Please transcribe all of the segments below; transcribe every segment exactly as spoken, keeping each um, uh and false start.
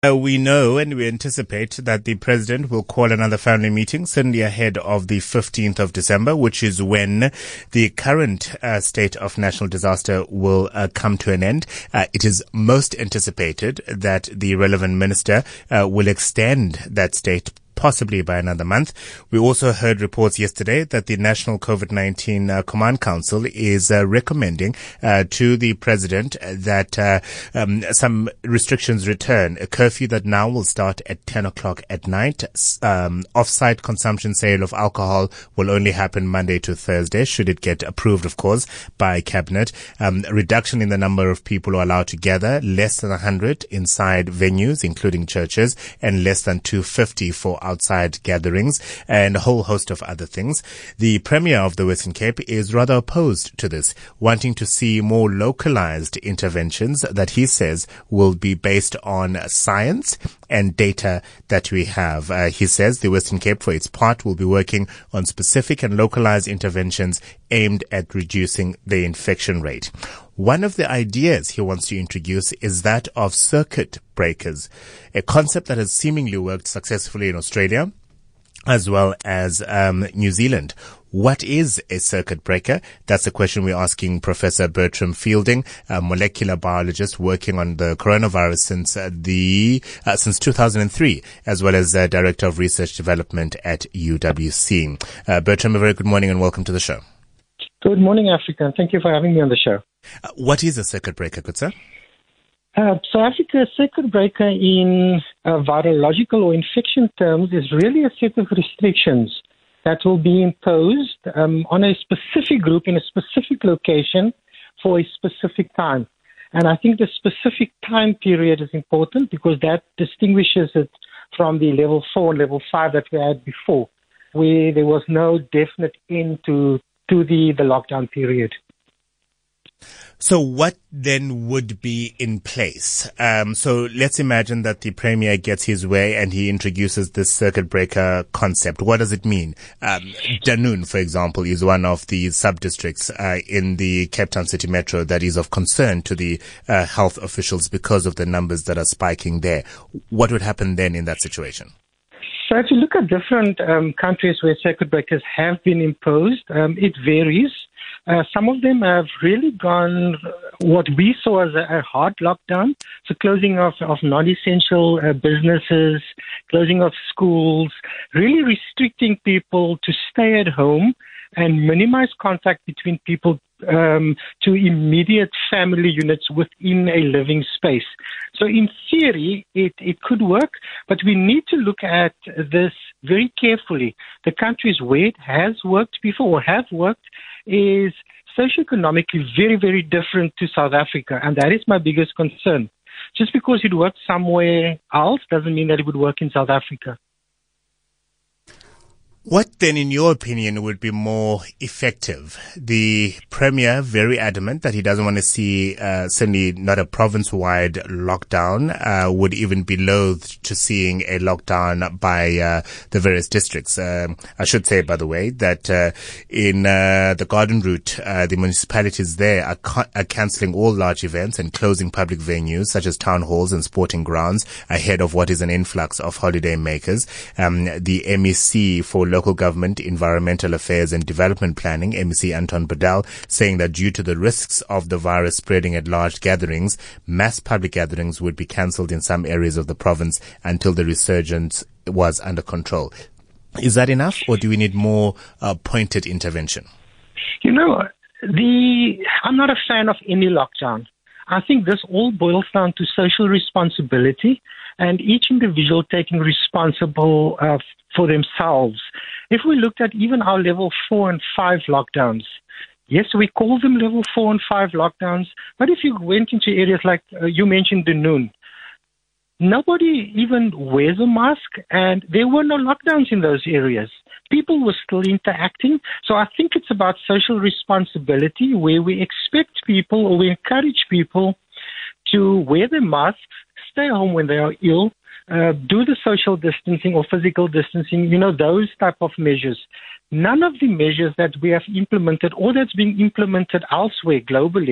Uh, we know and we anticipate that the president will call another family meeting, certainly ahead of the fifteenth of December, which is when the current uh, state of national disaster will uh, come to an end. Uh, it is most anticipated that the relevant minister uh, will extend that state possibly by another month. We also heard reports yesterday that the National COVID nineteen uh, Command Council is uh, recommending uh, to the president that uh, um, some restrictions return. A curfew that now will start at ten o'clock at night. Um, off-site consumption sale of alcohol will only happen Monday to Thursday, should it get approved, of course, by cabinet. Um, reduction in the number of people who are allowed to gather, less than one hundred inside venues, including churches, and less than two hundred fifty for outside gatherings, and a whole host of other things. The Premier of the Western Cape is rather opposed to this, wanting to see more localized interventions that he says will be based on science and data that we have. Uh, he says the Western Cape, for its part, will be working on specific and localized interventions aimed at reducing the infection rate. One of the ideas he wants to introduce is that of circuit breakers, a concept that has seemingly worked successfully in Australia as well as um, New Zealand. What is a circuit breaker? That's a question we're asking Professor Bertram Fielding, a molecular biologist working on the coronavirus since uh, the uh, since two thousand three, as well as uh, Director of Research Development at U W C. Uh, Bertram, a very good morning and welcome to the show. Good morning, Africa. Thank you for having me on the show. Uh, what is a circuit breaker, good sir? Uh, so, Africa, a circuit breaker in uh, virological or infection terms is really a set of restrictions that will be imposed um, on a specific group in a specific location for a specific time. And I think the specific time period is important because that distinguishes it from the level four and level five that we had before, where there was no definite end to, to the, the lockdown period. So what then would be in place? Um, so let's imagine that the Premier gets his way and he introduces this circuit breaker concept. What does it mean? Um, Dunoon, for example, is one of the sub-districts uh, in the Cape Town City Metro that is of concern to the uh, health officials because of the numbers that are spiking there. What would happen then in that situation? So if you look at different um, countries where circuit breakers have been imposed, um, it varies. Uh, some of them have really gone what we saw as a, a hard lockdown, so closing of, of non-essential uh, businesses, closing of schools, really restricting people to stay at home and minimize contact between people um, to immediate family units within a living space. So in theory, it, it could work, but we need to look at this very carefully. The countries where it has worked before or have worked is socioeconomically very, very different to South Africa, and that is my biggest concern. Just because it worked somewhere else doesn't mean that it would work in South Africa. What then, in your opinion, would be more effective? The Premier, very adamant that he doesn't want to see, uh, certainly not a province-wide lockdown, uh, would even be loath to seeing a lockdown by uh, the various districts. Um, I should say, by the way, that uh, in uh, the Garden Route, uh, the municipalities there are, ca- are cancelling all large events and closing public venues such as town halls and sporting grounds ahead of what is an influx of holiday makers. Um, the M E C for Local Government, Environmental Affairs and Development Planning, M E C Anton Bedell, saying that due to the risks of the virus spreading at large gatherings, mass public gatherings would be cancelled in some areas of the province until the resurgence was under control. Is that enough, or do we need more uh, pointed intervention? You know, the I'm not a fan of any lockdown. I think this all boils down to social responsibility and each individual taking responsible uh, for themselves. If we looked at even our level four and five lockdowns, yes, we call them level four and five lockdowns, but if you went into areas like uh, you mentioned Dunoon, nobody even wears a mask and there were no lockdowns in those areas. People were still interacting. So I think it's about social responsibility where we expect people or we encourage people to wear their masks, stay home when they are ill, uh, do the social distancing or physical distancing, you know, those type of measures. None of the measures that we have implemented or that's being implemented elsewhere globally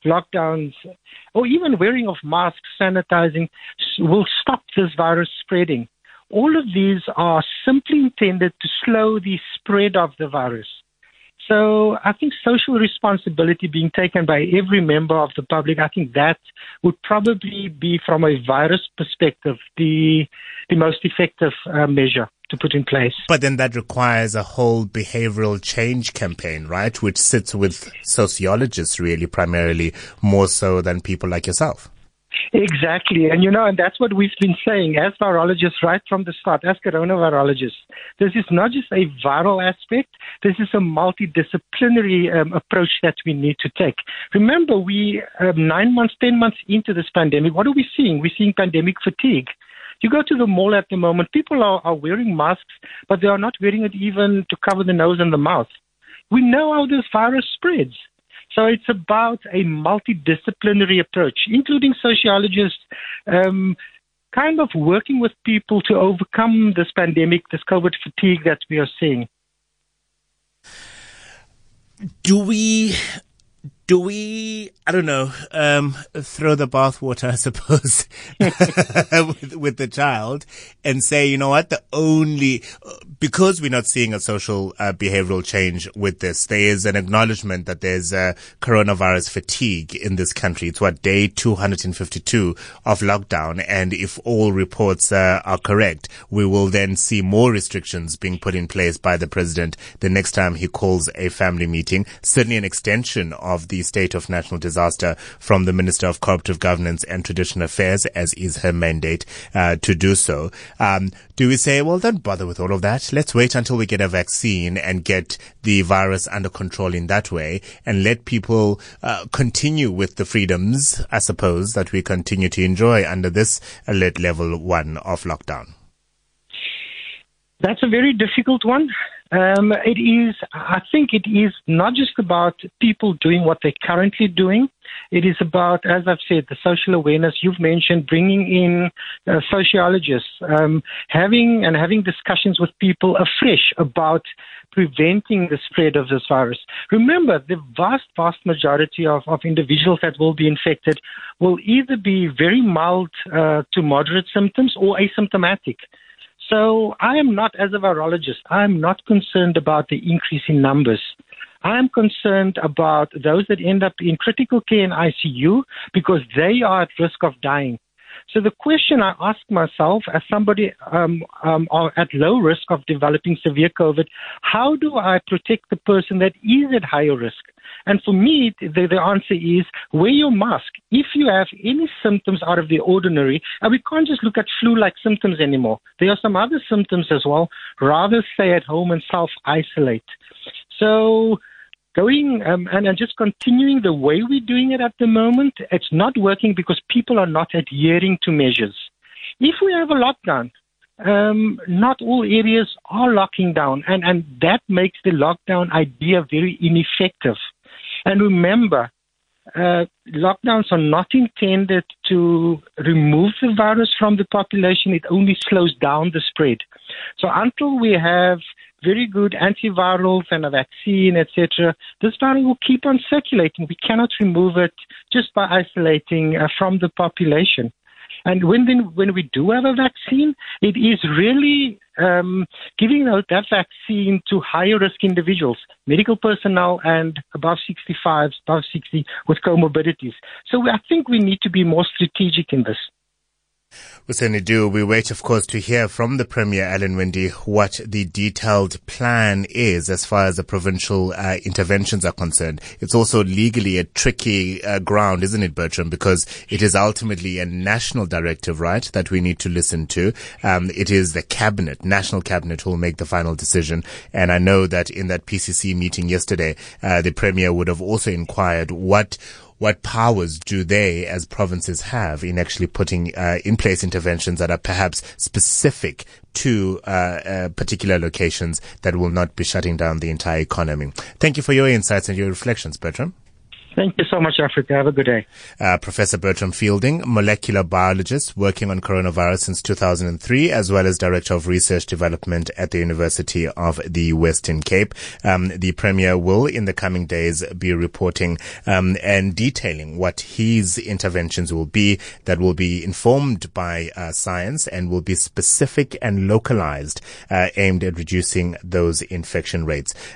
lockdowns, or even wearing of masks, sanitizing, will stop this virus spreading. All of these are simply intended to slow the spread of the virus. So I think social responsibility being taken by every member of the public, I think that would probably be, from a virus perspective, the the most effective uh, measure to put in place. But then that requires a whole behavioral change campaign, right? Which sits with sociologists really primarily, more so than people like yourself. Exactly. And, you know, and that's what we've been saying as virologists right from the start, as coronavirologists. This is not just a viral aspect. This is a multidisciplinary um, approach that we need to take. Remember, we um, nine months, ten months into this pandemic, what are we seeing? We're seeing pandemic fatigue. You go to the mall at the moment, people are, are wearing masks, but they are not wearing it even to cover the nose and the mouth. We know how this virus spreads. So it's about a multidisciplinary approach, including sociologists, um, kind of working with people to overcome this pandemic, this COVID fatigue that we are seeing. Do we... Do we, I don't know, um, throw the bathwater, I suppose, with, with the child and say, you know what, the only, because we're not seeing a social uh, behavioral change with this, there is an acknowledgement that there's uh, coronavirus fatigue in this country. It's what, day two hundred fifty-two of lockdown. And if all reports uh, are correct, we will then see more restrictions being put in place by the president the next time he calls a family meeting. Certainly an extension of the state of national disaster from the Minister of Cooperative Governance and Traditional Affairs, as is her mandate uh, to do so. Um, do we say, well, don't bother with all of that. Let's wait until we get a vaccine and get the virus under control in that way and let people uh, continue with the freedoms, I suppose, that we continue to enjoy under this alert level one of lockdown? That's a very difficult one. Um, it is, I think it is not just about people doing what they're currently doing. It is about, as I've said, the social awareness you've mentioned, bringing in uh, sociologists, um, having and having discussions with people afresh about preventing the spread of this virus. Remember, the vast, vast majority of, of individuals that will be infected will either be very mild uh, to moderate symptoms or asymptomatic. So I am not, as a virologist, I am not concerned about the increase in numbers. I am concerned about those that end up in critical care and I C U because they are at risk of dying. So the question I ask myself as somebody um, um, at low risk of developing severe COVID, how do I protect the person that is at higher risk? And for me, the, the answer is wear your mask. If you have any symptoms out of the ordinary, and we can't just look at flu-like symptoms anymore. There are some other symptoms as well. Rather stay at home and self-isolate. So going um, and, and just continuing the way we're doing it at the moment, it's not working because people are not adhering to measures. If we have a lockdown, um, not all areas are locking down, and, and that makes the lockdown idea very ineffective. And remember, uh, lockdowns are not intended to remove the virus from the population. It only slows down the spread. So until we have very good antivirals and a vaccine, et cetera, this virus will keep on circulating. We cannot remove it just by isolating uh, from the population. And when then, when we do have a vaccine, it is really um, giving out that vaccine to higher risk individuals, medical personnel, and above sixty-five, above sixty with comorbidities. So I think we need to be more strategic in this. We certainly do. We wait, of course, to hear from the Premier, Alan Winde, what the detailed plan is as far as the provincial uh, interventions are concerned. It's also legally a tricky uh, ground, isn't it, Bertram? Because it is ultimately a national directive, right, that we need to listen to. Um, it is the cabinet, national cabinet, who will make the final decision. And I know that in that P C C meeting yesterday, uh, the Premier would have also inquired what What powers do they, as provinces, have in actually putting uh, in place interventions that are perhaps specific to uh, uh, particular locations that will not be shutting down the entire economy? Thank you for your insights and your reflections, Bertram. Thank you so much, Africa. Have a good day. Uh, Professor Bertram Fielding, molecular biologist working on coronavirus since two thousand three, as well as Director of Research Development at the University of the Western Cape. Um, the Premier will, in the coming days, be reporting um, and detailing what his interventions will be that will be informed by uh, science and will be specific and localized, uh, aimed at reducing those infection rates.